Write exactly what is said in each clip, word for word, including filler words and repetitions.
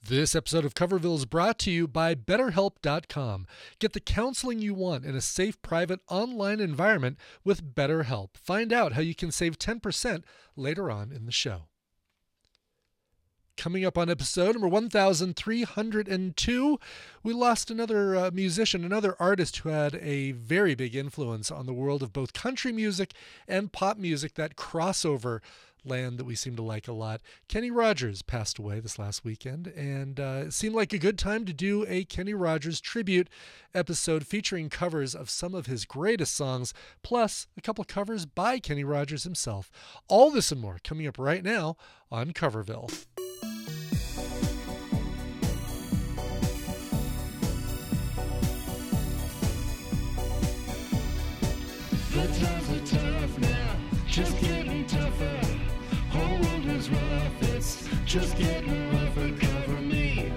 This episode of Coverville is brought to you by BetterHelp dot com. Get the counseling you want in a safe, private, online environment with BetterHelp. Find out how you can save ten percent later on in the show. Coming up on episode number one thousand three hundred two, we lost another uh, musician, another artist who had a very big influence on the world of both country music and pop music, that crossover land that we seem to like a lot. Kenny Rogers passed away this last weekend, and uh, it seemed like a good time to do a Kenny Rogers tribute episode featuring covers of some of his greatest songs, plus a couple covers by Kenny Rogers himself. All this and more coming up right now on Coverville. The times are tough now, just getting tougher. Whole world is rough, it's just getting rougher. Cover me.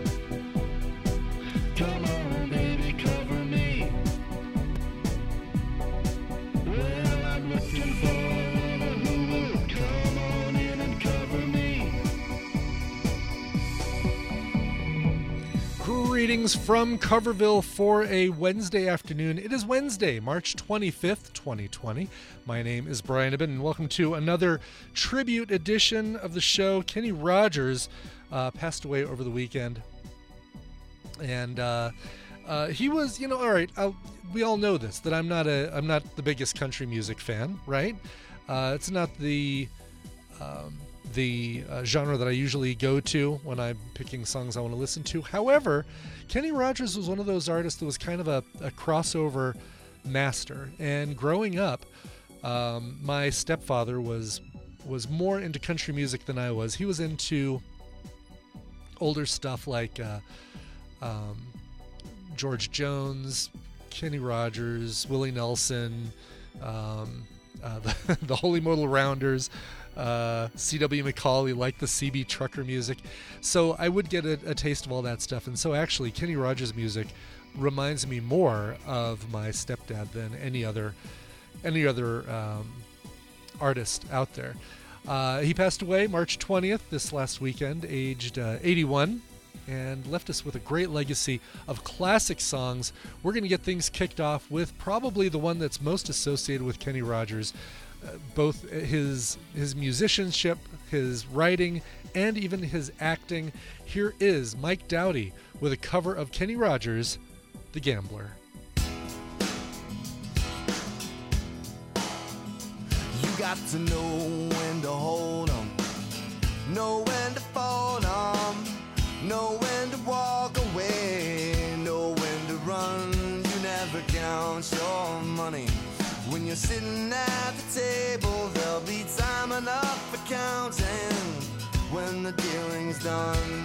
Come on, baby, cover me. Well, I'm looking for one who will come on in and cover me. Greetings from Coverville for a Wednesday afternoon. It is Wednesday, March twenty-fifth, twenty twenty. My name is Brian Ibbin, and welcome to another tribute edition of the show. Kenny Rogers uh, passed away over the weekend, and uh, uh, he was, you know, all right. I'll, we all know this, that I'm not a, I'm not the biggest country music fan, right? Uh, it's not the um, the uh, genre that I usually go to when I'm picking songs I want to listen to. However, Kenny Rogers was one of those artists that was kind of a, a crossover master. And growing up, um, my stepfather was was more into country music than I was. He was into older stuff like uh, um, George Jones, Kenny Rogers, Willie Nelson, um, uh, the, the Holy Modal Rounders, Uh, C W McCauley, like the C B Trucker music. So I would get a, a taste of all that stuff. And so actually Kenny Rogers music reminds me more of my stepdad than any other any other um, artist out there. Uh, he passed away March twentieth this last weekend, aged uh, eighty-one, and left us with a great legacy of classic songs. We're going to get things kicked off with probably the one that's most associated with Kenny Rogers. Uh, both his his musicianship, his writing, and even his acting. Here is Mike Doughty with a cover of Kenny Rogers' The Gambler. You got to know when to hold 'em, know when to fold 'em, know when to walk away, know when to run. You never count your money. When you're sitting at the table, there'll be time enough for counting when the dealing's done.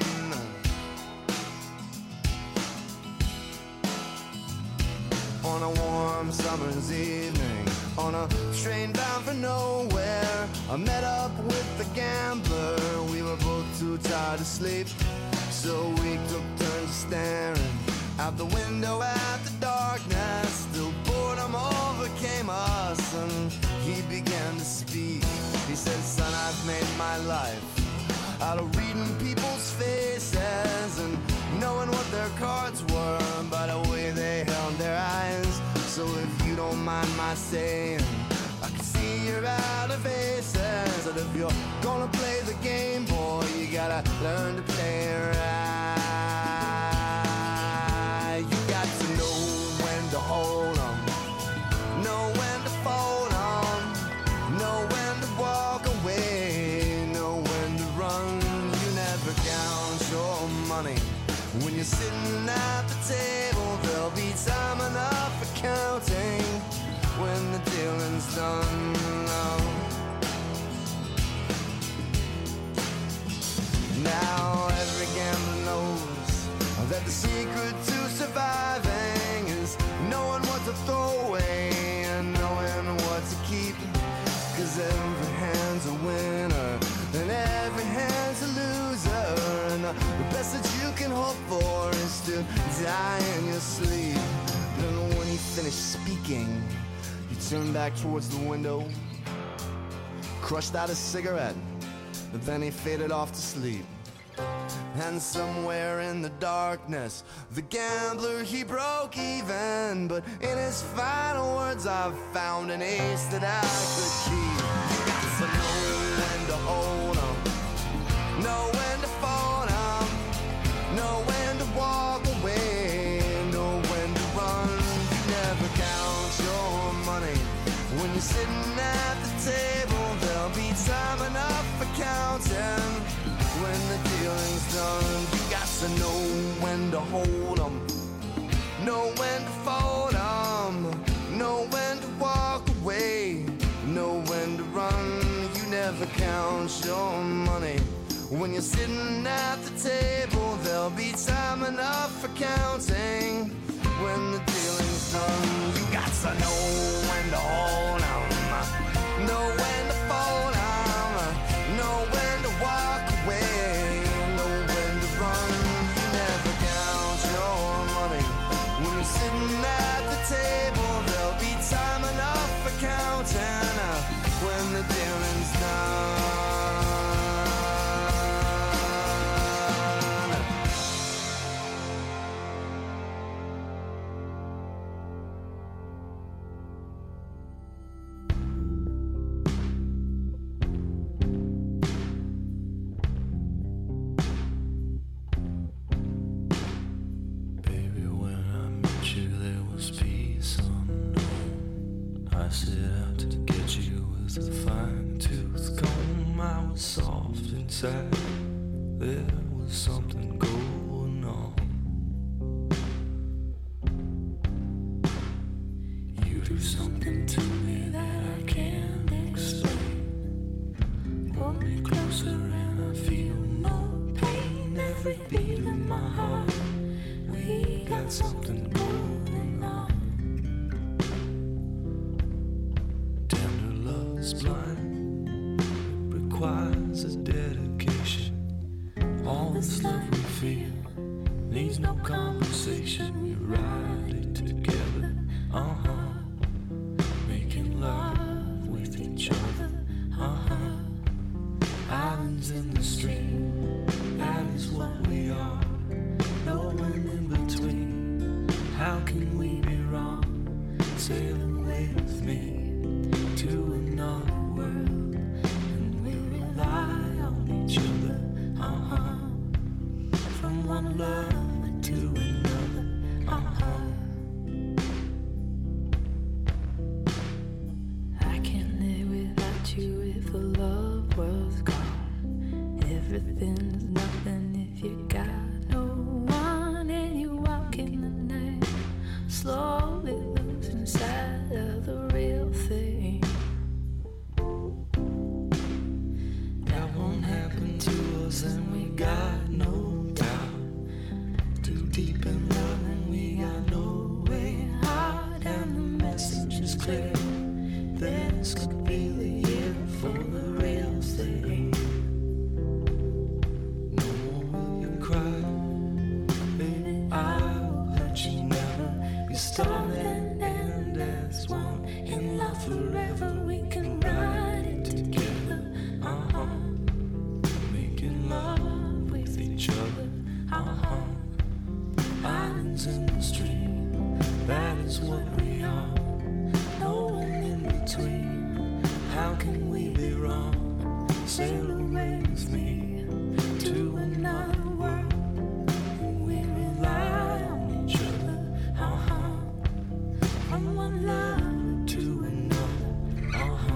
On a warm summer's evening, on a train bound for nowhere, I met up with the gambler. We were both too tired to sleep, so we took turns staring out the window at the darkness. Still boredom overcame us, and he began to speak. He said, son, I've made my life out of reading people's faces and knowing what their cards were by the way they held their eyes. So if you don't mind my saying, I can see you're out of aces, and if you're gonna play the game, boy, you gotta learn to play it right. To hold 'em, know when to fold 'em, know when to walk away, know when to run. You never count your money. When you're sitting at the table, there'll be time enough for counting when the dealing's done. Now every gambler knows that the secret to surviving is knowing what to throw away and knowing what to keep. Cause every hand's a winner and every hand's a loser, and the best that you can hope for is to die in your sleep. Then when he finished speaking, he turned back towards the window, crushed out a cigarette, but then he faded off to sleep. And somewhere in the darkness, the gambler, he broke even. But in his final words, I've found an ace that I could keep. You got to know when to hold 'em, know when to fold 'em, know when to walk away, know when to run. You never count your money when you're sitting at the table. There'll be time enough for counting when the dealing's done. You got to know when to hold 'em, know when to fold 'em, know when to walk away, know when to run. You never count your money when you're sitting at the table. There'll be time enough for counting when the dealing's done. You got to know when to hold 'em, know when to fold 'em, know when to walk away, know when to run. You never count your money when you're sitting at the table. There'll be time enough for counting when the dealing's done. I set out to get you with a fine-tooth comb. I was soft inside, there was something going on. You do something to me that I can't explain. Hold me closer and I feel no pain. Every beat in my heart, we got something going on. Blind, it requires a dedication. All this love we feel needs no conversation. We ride it together, uh-huh, making love with each other, uh-huh. Islands in the stream, that is what we are. No one in between, how can we be wrong? Sailing with me to another world, and we rely on each other, uh-huh, from one love to another, uh-huh. I can't live without you if the love was gone. Everything's nothing if you got no one, and you walk in the night, slowly losing sight of the real thing. And we got no doubt, too deep in love and we got no way out. And the message is clear, this could be the year for the real thing. No more will you cry, baby, I will hurt you never. We start and end as one, in love forever. We can ride it together, uh-huh, love with each other, uh-huh. Islands in the stream, that is what we are. No one in between, how can we be wrong? Sail away with me to another world, and we rely on each other, uh-huh, from one love to another, uh-huh.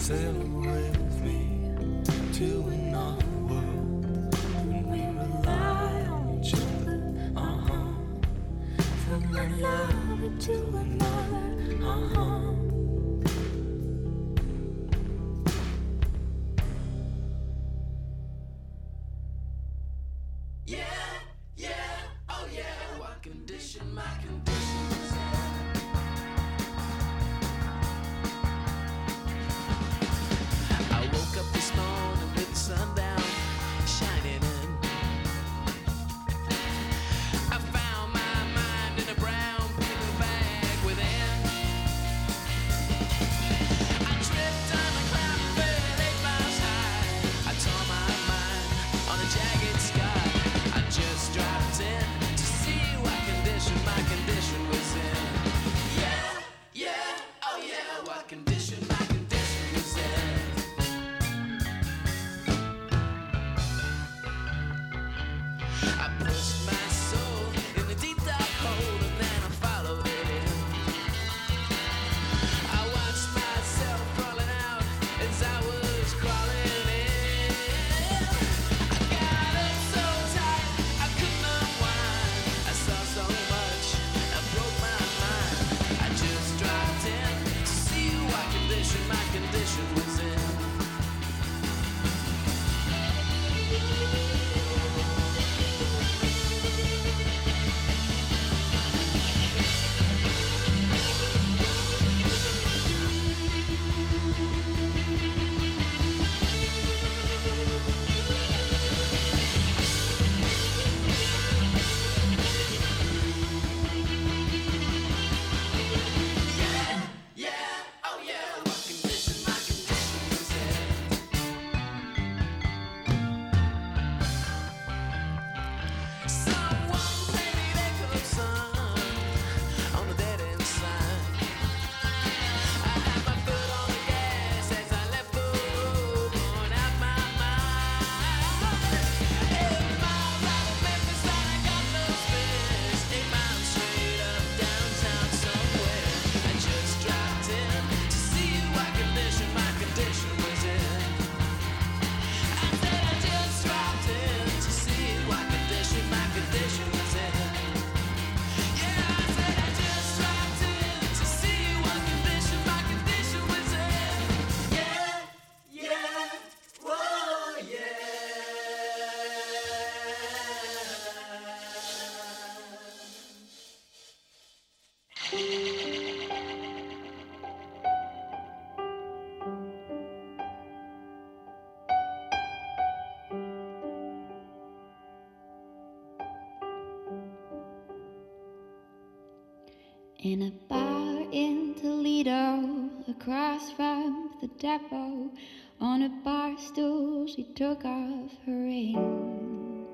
Sail away with me to another world, and we rely on each other. Uh-huh. From one lover to another. Uh-huh. In a bar in Toledo, across from the depot, on a bar stool she took off her ring.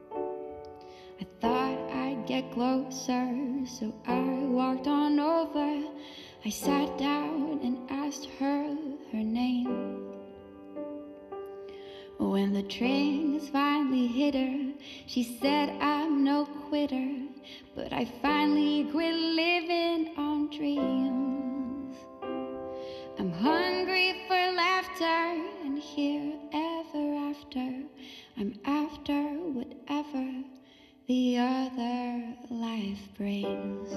I thought I'd get closer, so I walked on over. I sat down and asked her her name. When the drinks finally hit her, she said, I'm no quitter, but I finally quit living on dreams. I'm hungry for laughter, and here ever after, I'm after whatever the other life brings.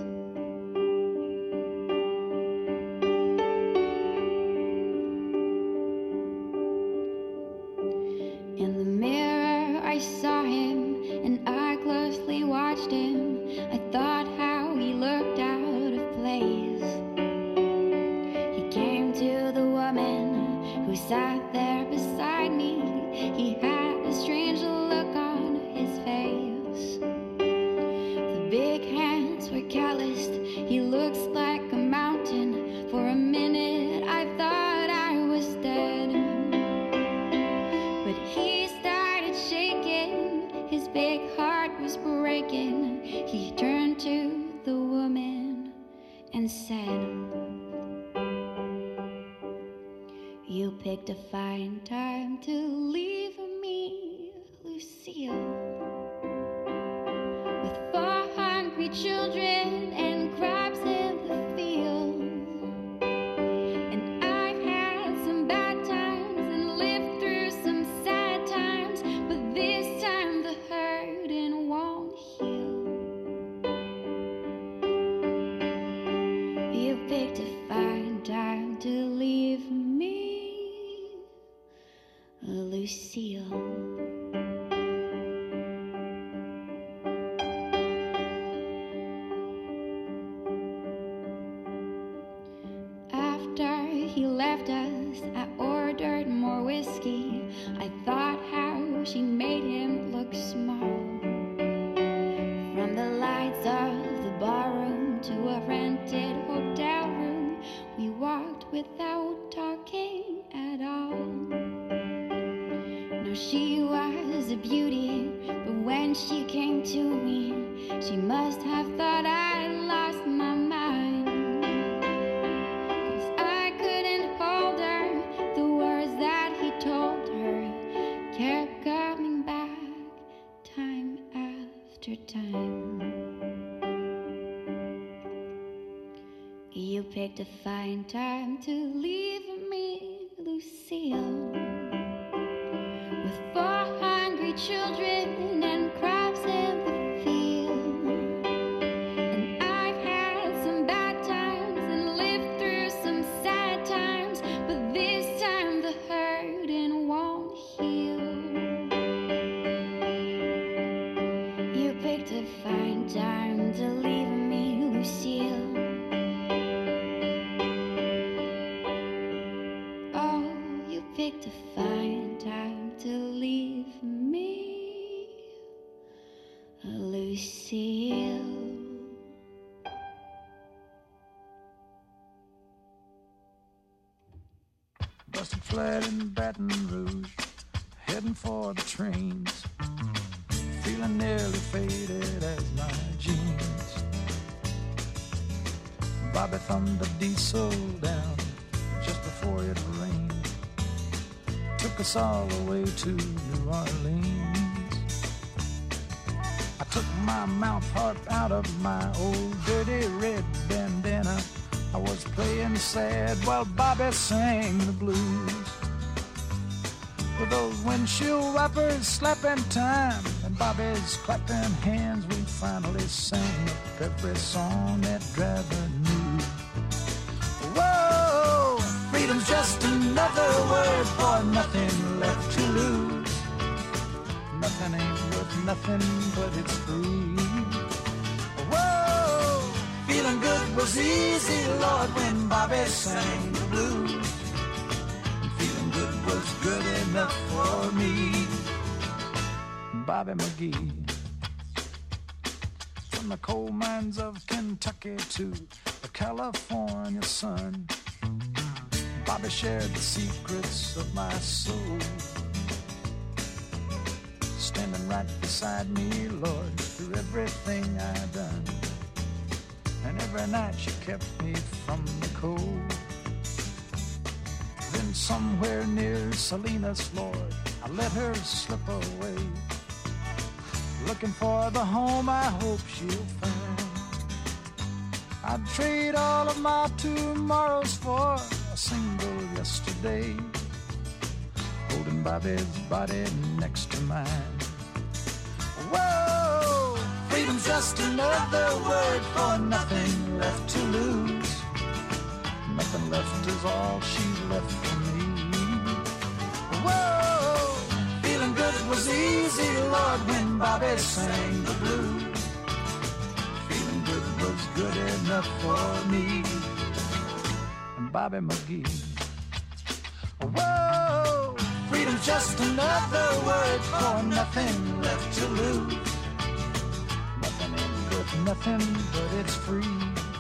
In the mirror I saw him, and I closely watched him. I thought how he looked out of place. He came to the woman who sat there beside me. He had a strange look on his face. The big hands were calloused. He looks like a mountain. For a minute I thought I was dead, but he started shaking. His big heart was breaking. He turned to the woman and said, you picked a fine time to leave me, Lucille, with four hungry children and crops in the field. And I've had some bad glass, I ordered more whiskey. I thought how she made him look small. From the lights of the barroom to a rented hotel room, we walked without talking at all. Now she was a beauty, but when she came to me, she must have thought I lost my mind. 'Cause I couldn't hold her, the words that he told her kept coming back time after time. You picked a fine time to leave me, Lucille, with four hungry children and crops in the field. And I've had some bad times and lived through some sad times, but this time the hurting won't heal. You picked a fine time to leave me, Lucille. Oh, you picked a fine time to leave me, Lucille. Busted flat in Baton Rouge, heading for the trains, feeling nearly faded as my jeans. Bobby thumbed the diesel down just before it rained, took us all the way to New Orleans. I took my mouth harp out of my old dirty red bandana. I was playing sad while Bobby sang the blues. With those windshield wipers slapping time and Bobby's clapping hands, we finally sang up every song that driver knew. Whoa, freedom's just another word for nothing left to lose. Nothing ain't worth nothing, but it's free. Whoa, feeling good was easy, Lord, when Bobby sang the blues. And feeling good was good enough for me. Bobby McGee. From the coal mines of Kentucky to the California sun, Bobby shared the secrets of my soul. Standing right beside me, Lord, through everything I done. And every night she kept me from the cold. Then somewhere near Salinas, Lord, I let her slip away, looking for the home I hope she'll find. I'd trade all of my tomorrows for a single yesterday, holding Bobby's body next to mine. Whoa, freedom's just another word for nothing left to lose. Nothing left is all she left for me. Whoa, feeling good was easy, Lord, when Bobby sang the blues. Feeling good was good enough for me. And Bobby McGee. Whoa, freedom's just another word for nothing left to lose. Nothing ain't worth nothing, but it's free.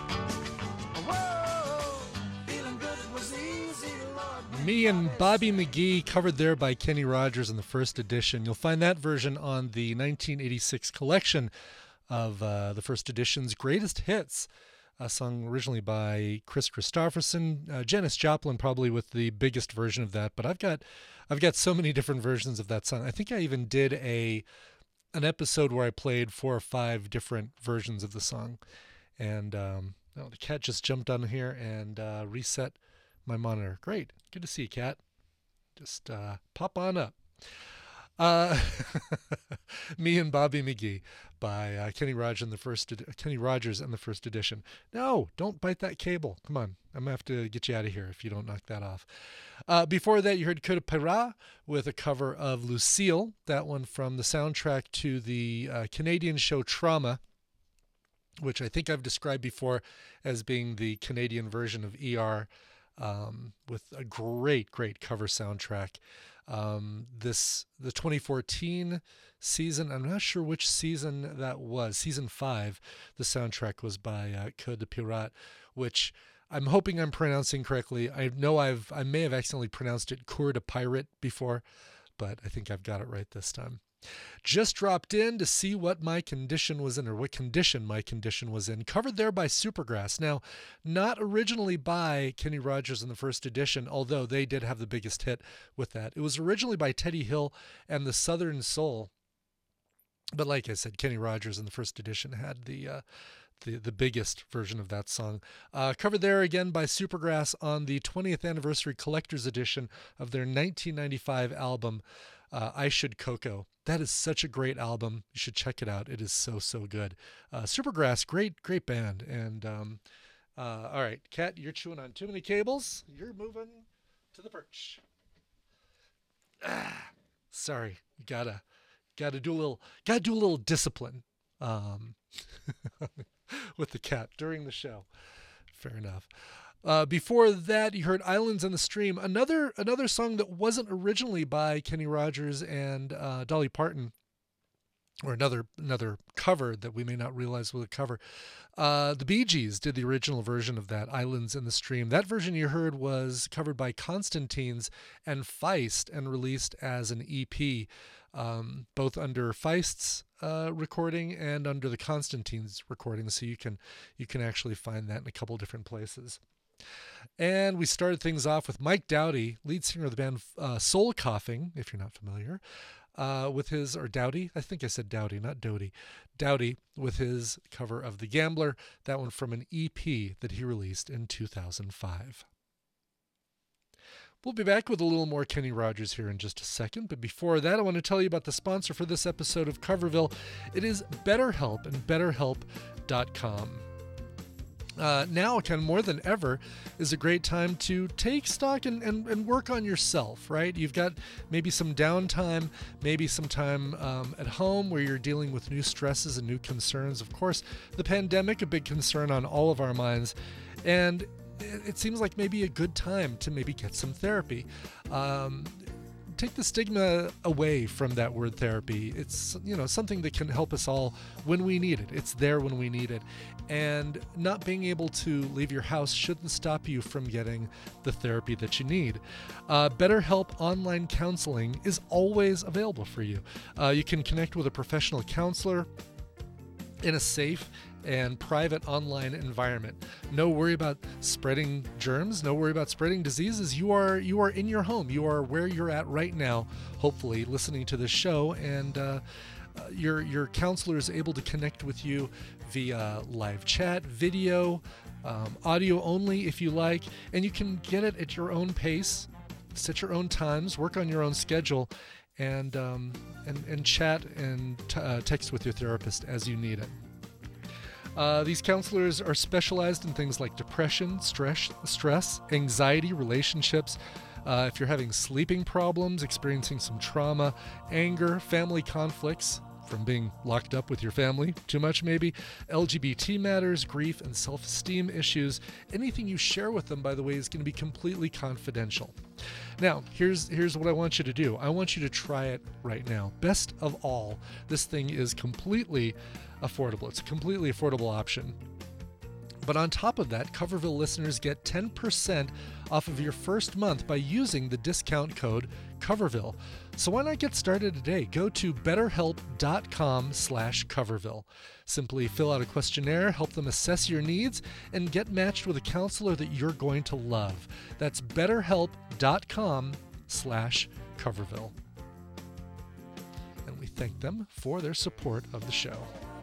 Whoa, feeling good was easy, Lord. Me and Bobby McGee, covered there by Kenny Rogers in the first edition. You'll find that version on the nineteen eighty-six collection of uh, the first edition's greatest hits, uh, sung originally by Chris Christopherson. Uh, Janis Joplin probably with the biggest version of that, but I've got I've got so many different versions of that song. I think I even did a an episode where I played four or five different versions of the song. And um, oh, the cat just jumped on here and uh, reset my monitor. Great. Good to see you, cat. Just uh, pop on up. Uh, Me and Bobby McGee by uh, Kenny Rogers in the first ed- Kenny Rogers in the first edition. No, don't bite that cable. Come on, I'm gonna have to get you out of here if you don't knock that off. Uh, before that, you heard Coup de Pera with a cover of Lucille. That one from the soundtrack to the uh, Canadian show Trauma, which I think I've described before as being the Canadian version of E R. um, with a great, great cover soundtrack. Um, this the twenty fourteen season, I'm not sure which season that was, season five, the soundtrack was by uh, Cœur de Pirate, which I'm hoping I'm pronouncing correctly. I know I've I may have accidentally pronounced it Coeur de Pirate before, but I think I've got it right this time. Just dropped in to see what my condition was in, or what condition my condition was in. Covered there by Supergrass. Now, not originally by Kenny Rogers in the first edition, although they did have the biggest hit with that. It was originally by Teddy Hill and the Southern Soul. But like I said, Kenny Rogers in the first edition had the uh, the, the biggest version of that song. Uh, covered there again by Supergrass on the twentieth anniversary collector's edition of their nineteen ninety-five album, uh, I Should Coco. That is such a great album. You should check it out. It is so, so good. Uh, Supergrass, great, great band. And um, uh, all right, Kat, you're chewing on too many cables. You're moving to the perch. Ah, sorry, you gotta, gotta do a little, gotta do a little discipline um, with the cat during the show. Fair enough. Uh, before that, you heard Islands on the Stream, another another song that wasn't originally by Kenny Rogers and uh, Dolly Parton, or another another cover that we may not realize was a cover. Uh, the Bee Gees did the original version of that, Islands in the Stream. That version you heard was covered by Constantines and Feist and released as an E P, um, both under Feist's uh, recording and under the Constantines recording, so you can you can actually find that in a couple different places. And we started things off with Mike Doughty, lead singer of the band uh, Soul Coughing, if you're not familiar, uh, with his, or Doughty, I think I said Doughty, not Doty, Doughty, with his cover of The Gambler, that one from an E P that he released in two thousand five. We'll be back with a little more Kenny Rogers here in just a second, but before that, I want to tell you about the sponsor for this episode of Coverville. It is BetterHelp and BetterHelp dot com. Uh, now, kind of more than ever, is a great time to take stock and, and, and work on yourself, right? You've got maybe some downtime, maybe some time um, at home where you're dealing with new stresses and new concerns. Of course, the pandemic, a big concern on all of our minds. And it, it seems like maybe a good time to maybe get some therapy. Um, Take the stigma away from that word therapy. It's, you know, something that can help us all when we need it. It's there when we need it. And not being able to leave your house shouldn't stop you from getting the therapy that you need. Uh, BetterHelp Online Counseling is always available for you. Uh, you can connect with a professional counselor in a safe and private online environment. No worry about spreading germs, no worry about spreading diseases. You are you are in your home. You are where you're at right now, hopefully listening to this show, and uh, uh, your your counselor is able to connect with you via live chat, video, um, audio only if you like, and you can get it at your own pace, set your own times, work on your own schedule, and um, and, and chat and t- uh, text with your therapist as you need it. Uh, these counselors are specialized in things like depression, stress, stress, anxiety, relationships. Uh, if you're having sleeping problems, experiencing some trauma, anger, family conflicts from being locked up with your family too much maybe, L G B T matters, grief and self-esteem issues, anything you share with them, by the way, is going to be completely confidential. Now, here's here's what I want you to do. I want you to try it right now. Best of all, this thing is completely affordable. It's a completely affordable option. But on top of that, Coverville listeners get ten percent off of your first month by using the discount code Coverville. So why not get started today? Go to betterhelp.com slash Coverville. Simply fill out a questionnaire, help them assess your needs, and get matched with a counselor that you're going to love. That's betterhelp.com slash Coverville. And we thank them for their support of the show.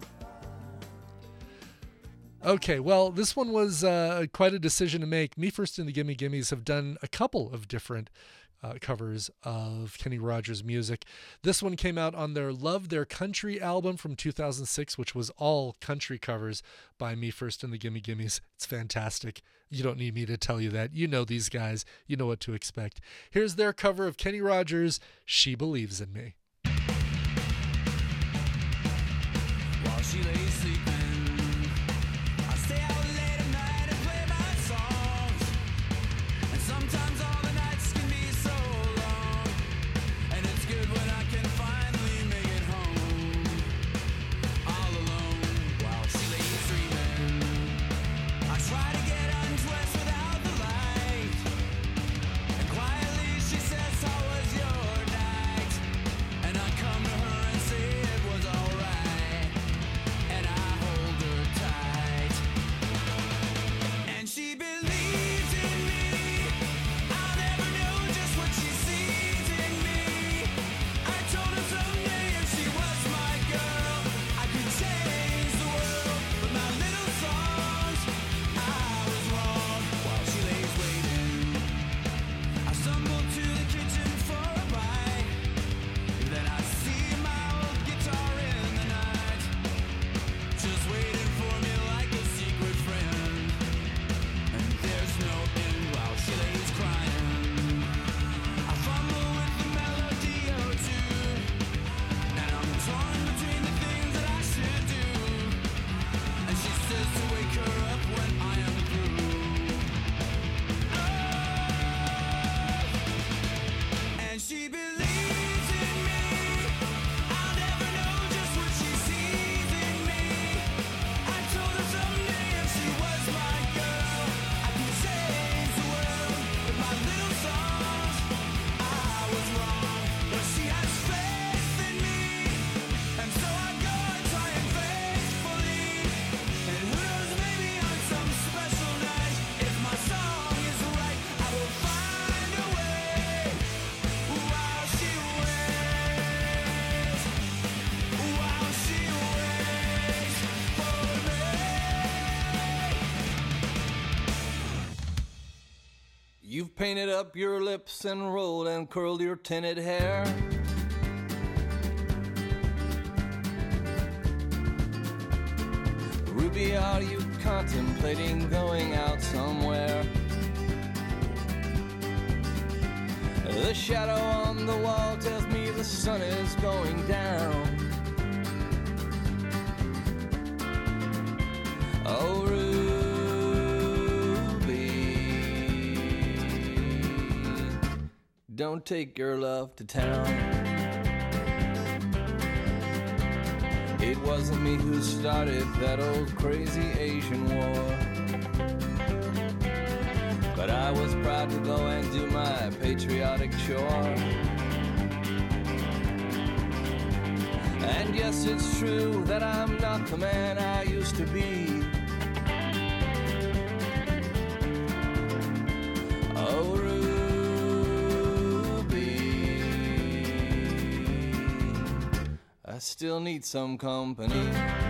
Okay, well, this one was uh, quite a decision to make. Me First and the Gimme Gimmes have done a couple of different uh, covers of Kenny Rogers music. This one came out on their Love Their Country album from two thousand six, which was all country covers by Me First and the Gimme Gimmes. It's fantastic. You don't need me to tell you that. You know these guys. You know what to expect. Here's their cover of Kenny Rogers' She Believes in Me. While she lay sleeping, stay out late at night and play my songs. You've painted up your lips and rolled and curled your tinted hair. Ruby, are you contemplating going out somewhere? The shadow on the wall tells me the sun is going down. Oh, don't take your love to town. It wasn't me who started that old crazy Asian war, but I was proud to go and do my patriotic chore. And yes, it's true that I'm not the man I used to be. Oh, I still need some company.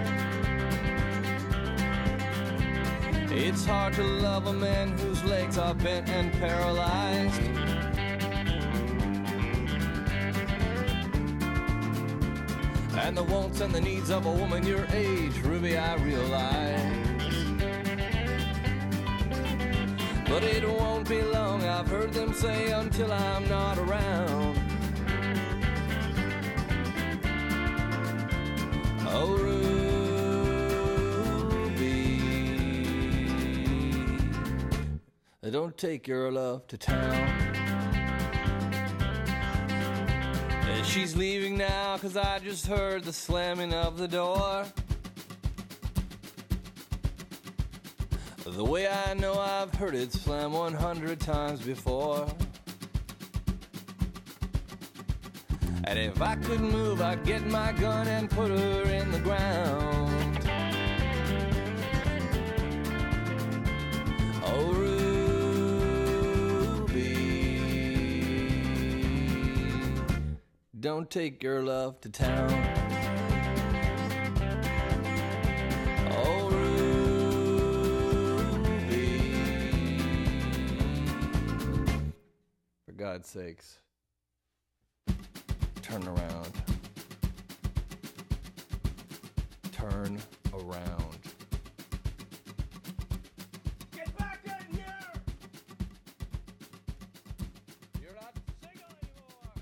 It's hard to love a man whose legs are bent and paralyzed. And the wants and the needs of a woman your age, Ruby, I realize. But it won't be long, I've heard them say, until I'm not around. Oh, Ruby, don't take your love to town. And she's leaving now, 'cause I just heard the slamming of the door. The way I know I've heard it slam one hundred times before. And if I could move, I'd get my gun and put her in the ground. Oh, Ruby, don't take your love to town. Oh, Ruby, for God's sakes. Turn around. Turn around. Get back in here! You're not single anymore!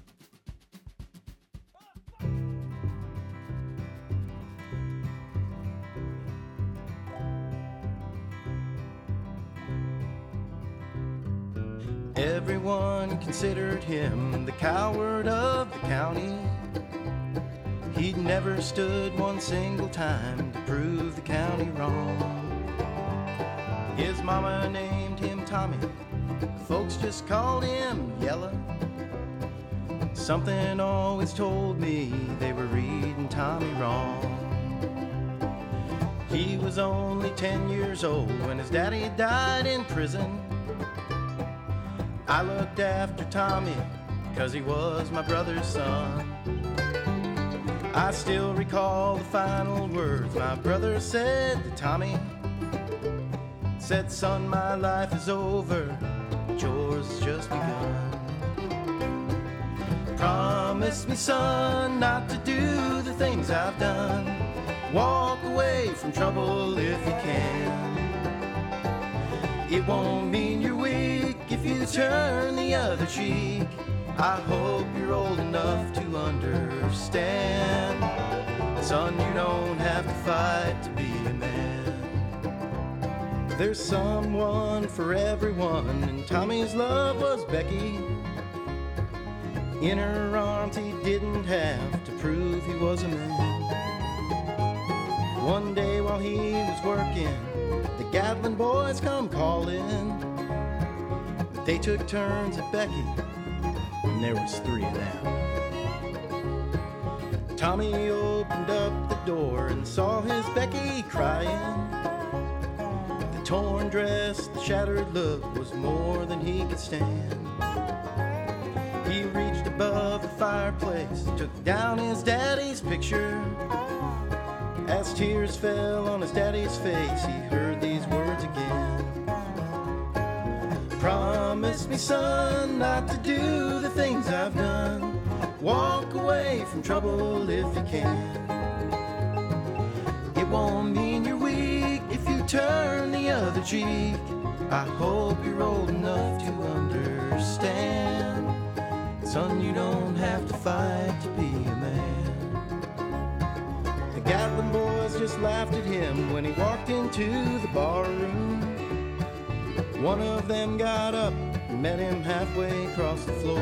Everyone considered him the coward of the county. He'd never stood one single time to prove the county wrong. His mama named him Tommy, folks just called him Yella. Something always told me they were reading Tommy wrong. He was only ten years old when his daddy died in prison. I looked after Tommy, 'cause he was my brother's son. I still recall the final words my brother said to Tommy. Said, son, my life is over, but yours has just begun. Promise me, son, not to do the things I've done. Walk away from trouble if you can. It won't mean you're weak if you turn the other cheek. I hope you're old enough to understand. Son, you don't have to fight to be a man. There's someone for everyone, and Tommy's love was Becky. In her arms he didn't have to prove he was a man. One day while he was working, the Gatlin boys come calling. They took turns at Becky, and there was three of them. Tommy opened up the door and saw his Becky crying. The torn dress, the shattered look was more than he could stand. He reached above the fireplace, took down his daddy's picture. As tears fell on his daddy's face, he heard these words again. Promise promise me, son, not to do the things I've done. Walk away from trouble if you can. It won't mean you're weak if you turn the other cheek. I hope you're old enough to understand. Son, you don't have to fight to be a man. The Gatlin boys just laughed at him when he walked into the bar room. One of them got up and met him halfway across the floor.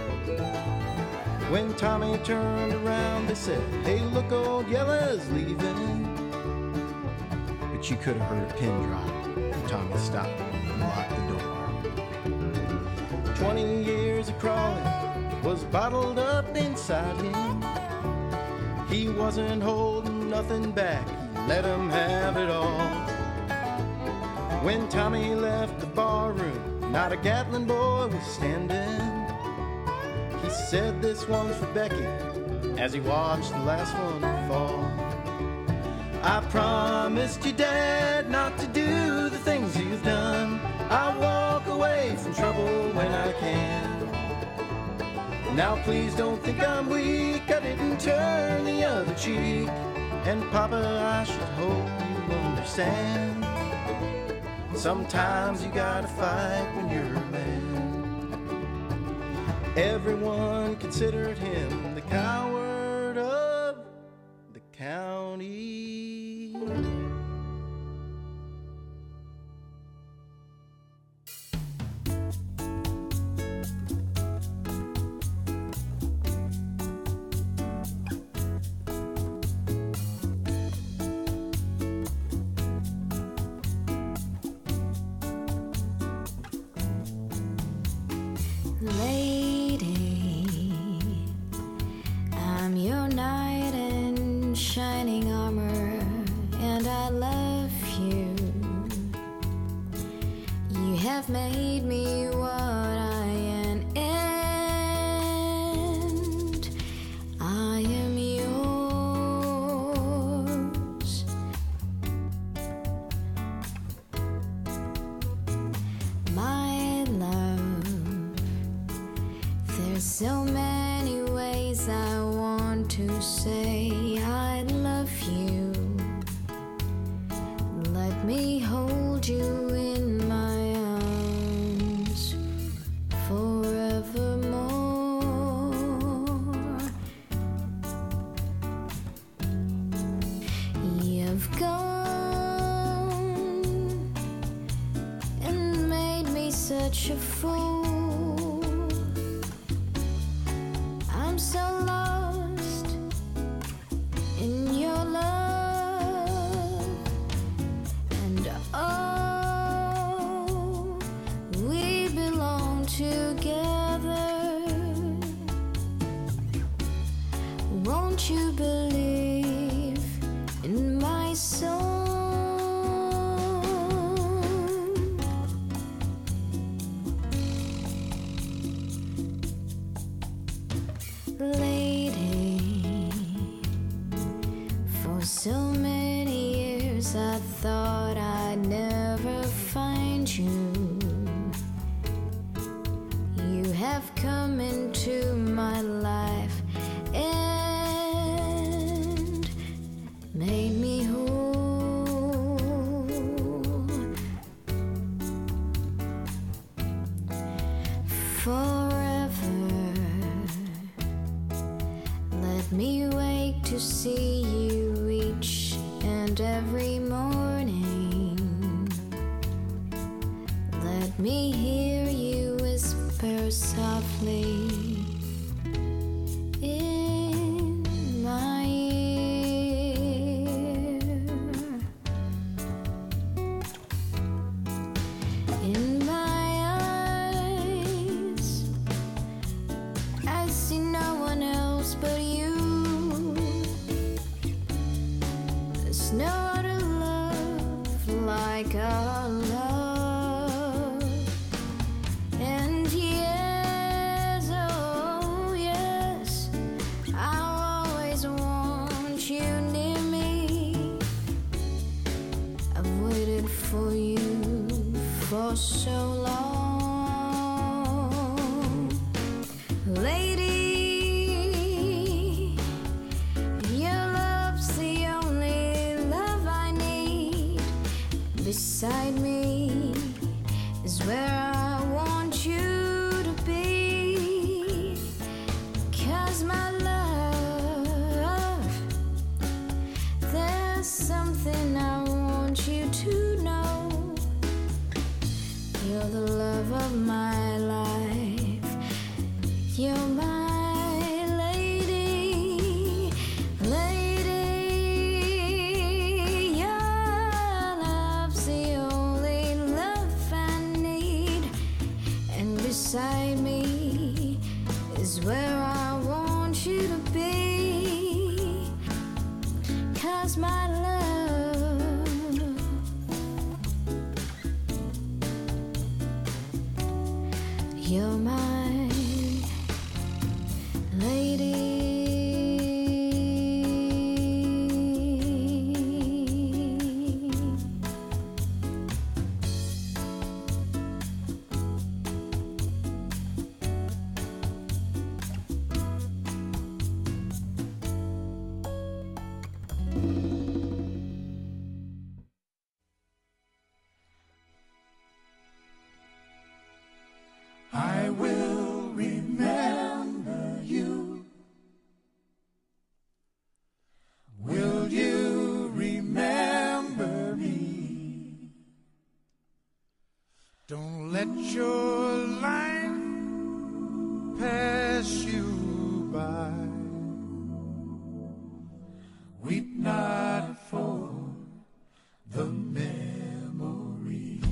When Tommy turned around, they said, "Hey, look, old Yella's leaving." But you could have heard a pin drop. Tommy stopped and locked the door. Twenty years of crawling was bottled up inside him. He wasn't holding nothing back, he let him have it all. When Tommy left the bar room, not a Gatlin boy was standing. He said, "This one's for Becky," as he watched the last one fall. I promised you, Dad, not to do the things you've done. I walk away from trouble when I can. Now please don't think I'm weak, I didn't turn the other cheek. And Papa, I should hope you understand. Sometimes you gotta fight when you're a man. Everyone considered him the coward of the county. Lady, I'm your knight in shining armor, and I love you. You have made me what I am, and I am yours. My love, there's so many ways I want to say I love you. Let me hold you in my arms forevermore. You've gone and made me such a fool. I'm so lost in your love, and oh, we belong together. Won't you believe in my song? Lady, for so many years I thought I'd never find you. You have come into my life and made me whole. Forever, let me wake to see you each and every morning. Let me hear you whisper softly in my ear. In my eyes, I see no one else but you. There's no other love like our love. And yes, oh yes, I'll always want you near me. I've waited for you for so long. where I want you to be. 'Cause my love, there's something I want you to know. You're the love of my life. You're my lady, lady. Your love's the only love I need. And beside me is where I want you to be. 'Cause my love, you're my lady. I will remember you. Will you remember me? Don't let your life pass you by. Weep not for the memories.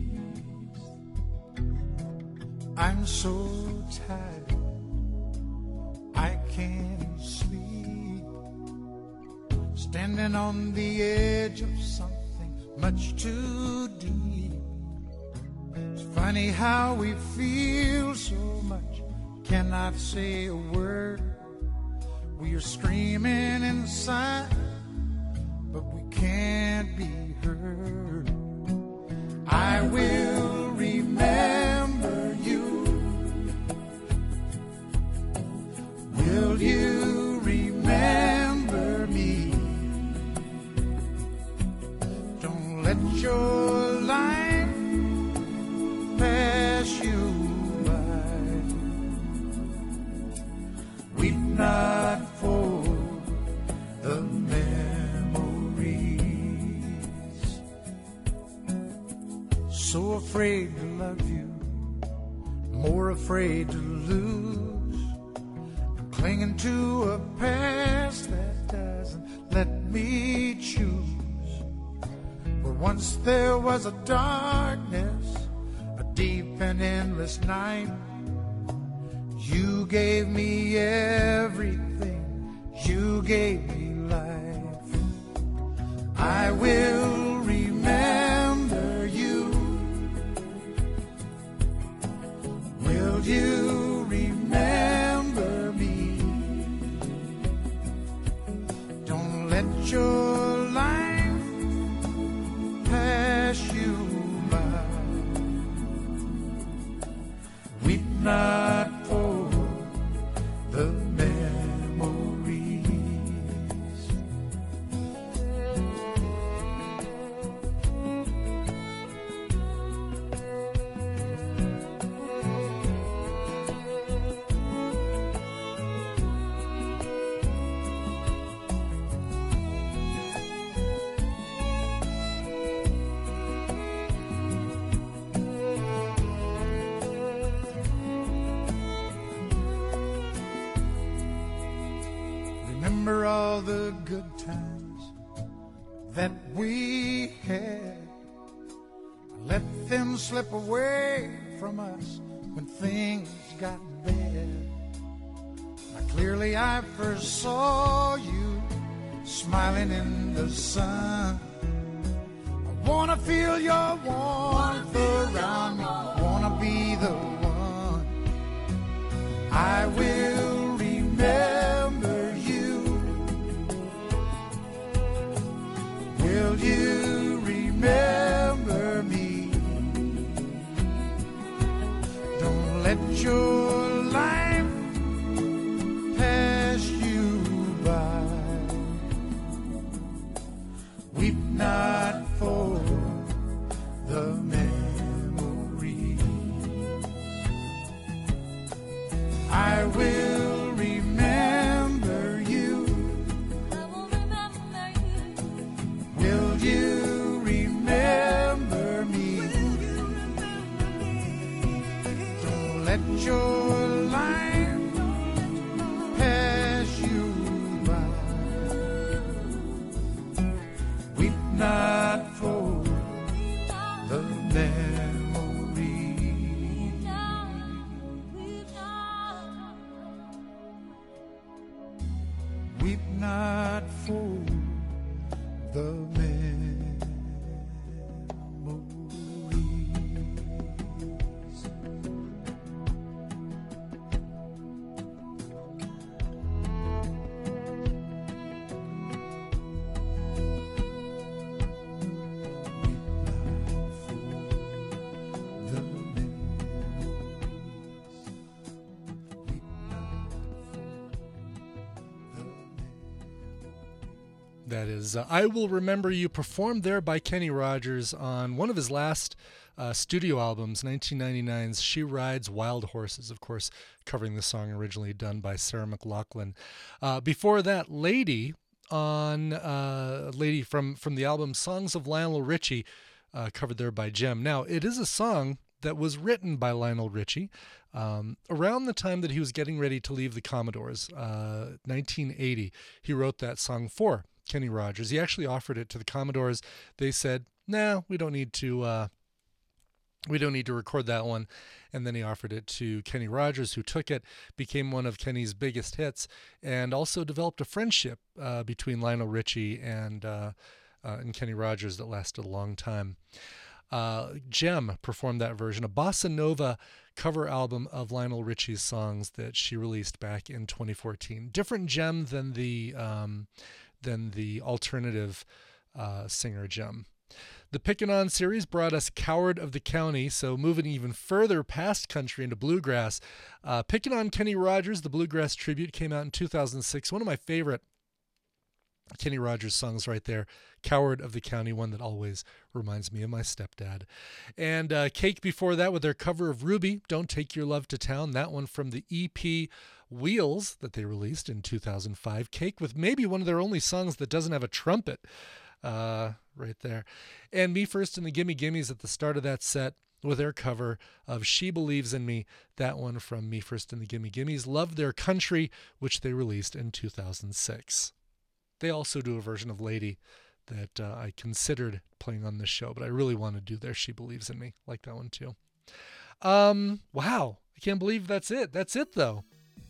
I'm so tired, I can't sleep. Standing on the edge of something much too deep. It's funny how we feel so much, cannot say a word. We are screaming inside, but we can't be heard. I will remember you. Will you remember me? Don't let your life pass you by. Weep not for the memories. So afraid to love you, more afraid to lose. I'm clinging to a past that doesn't let me choose. Where once there was a darkness, a deep and endless night. You gave me everything, you gave me life. I will remember you. Will you remember me? Don't let your life pass you by. Weep not for the memories. Remember all the good times that we had. Let them slip away from us when things got bad. Now clearly I first saw you smiling in the sun. I wanna feel your warmth around me, wanna be the one. I will remember you. Will you remember me? Don't let your life pass you by. Weep not for the memories. let your life pass you by. Weep not for the memory. Weep not for the memory. That is uh, I Will Remember You, performed there by Kenny Rogers on one of his last uh, studio albums, nineteen ninety-nine's She Rides Wild Horses, of course, covering the song originally done by Sarah McLachlan. Uh, before that, Lady, on uh, Lady from, from the album Songs of Lionel Richie, uh, covered there by Jem. Now, it is a song that was written by Lionel Richie um, around the time that he was getting ready to leave the Commodores, uh, nineteen eighty. He wrote that song for Kenny Rogers. He actually offered it to the Commodores. They said, "No, we don't need to. Uh, we don't need to record that one." And then he offered it to Kenny Rogers, who took it, became one of Kenny's biggest hits, and also developed a friendship uh, between Lionel Richie and uh, uh, and Kenny Rogers that lasted a long time. Uh, Jem performed that version, a bossa nova cover album of Lionel Richie's songs that she released back in twenty fourteen. Different Jem than the um, than the alternative uh, singer Jem. The Pickin' On series brought us Coward of the County, so moving even further past country into bluegrass. Uh, Pickin' On Kenny Rogers, the bluegrass tribute, came out in two thousand six. One of my favorite Kenny Rogers songs right there, Coward of the County, one that always reminds me of my stepdad. And uh, Cake before that with their cover of Ruby, Don't Take Your Love to Town, that one from the E P Wheels that they released in two thousand five. Cake with maybe one of their only songs that doesn't have a trumpet uh, right there. And Me First and the Gimme Gimmes at the start of that set with their cover of She Believes in Me, that one from Me First and the Gimme Gimmes. Love Their Country, which they released in two thousand six. They also do a version of Lady that uh, I considered playing on this show, but I really want to do their She Believes in Me. Like that one too. Um, wow. I can't believe that's it. That's it though.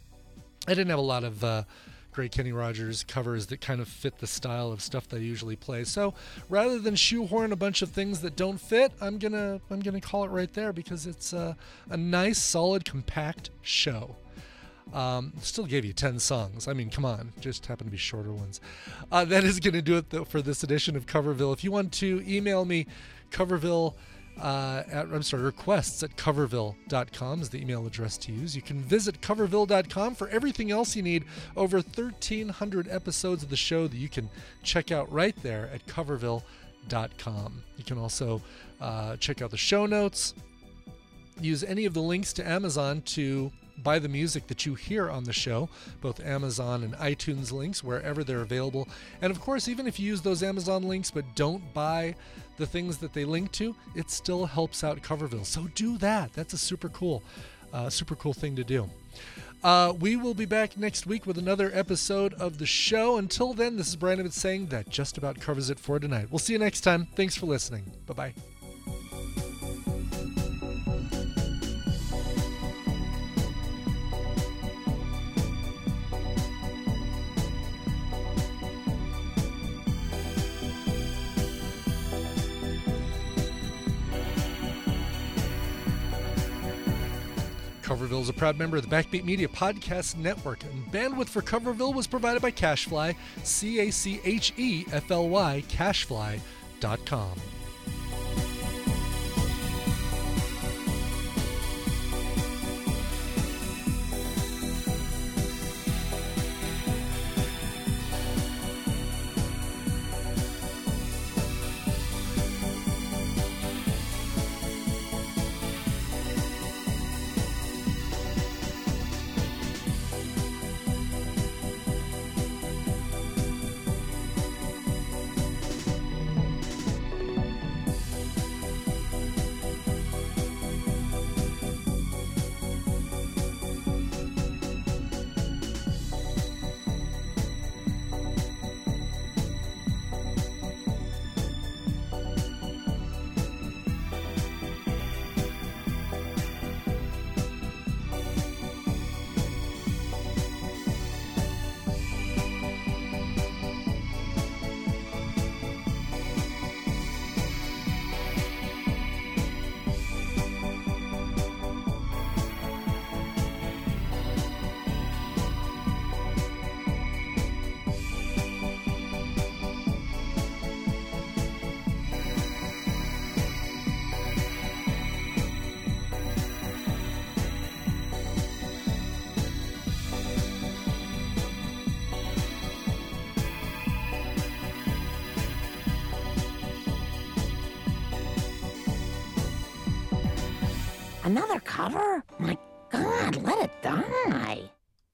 I didn't have a lot of uh, great Kenny Rogers covers that kind of fit the style of stuff that I usually play. So rather than shoehorn a bunch of things that don't fit, I'm gonna I'm gonna call it right there because it's uh, a nice, solid, compact show. Um, still gave you ten songs. I mean, come on, just happen to be shorter ones. Uh, that is going to do it though for this edition of Coverville. If you want to email me, Coverville uh, at I'm sorry, requests at coverville dot com is the email address to use. You can visit coverville dot com for everything else you need. Over thirteen hundred episodes of the show that you can check out right there at coverville dot com. You can also uh, check out the show notes. Use any of the links to Amazon to buy the music that you hear on the show, both Amazon and iTunes links, wherever they're available. And of course, even if you use those Amazon links but don't buy the things that they link to, it still helps out Coverville. So do that. That's a super cool, uh, super cool thing to do. Uh, we will be back next week with another episode of the show. Until then, this is Brian Ibbott saying that just about covers it for tonight. We'll see you next time. Thanks for listening. Bye-bye. Coverville is a proud member of the Backbeat Media Podcast Network, and bandwidth for Coverville was provided by Cachefly, C A C H E F L Y, cachefly dot com. Another cover? My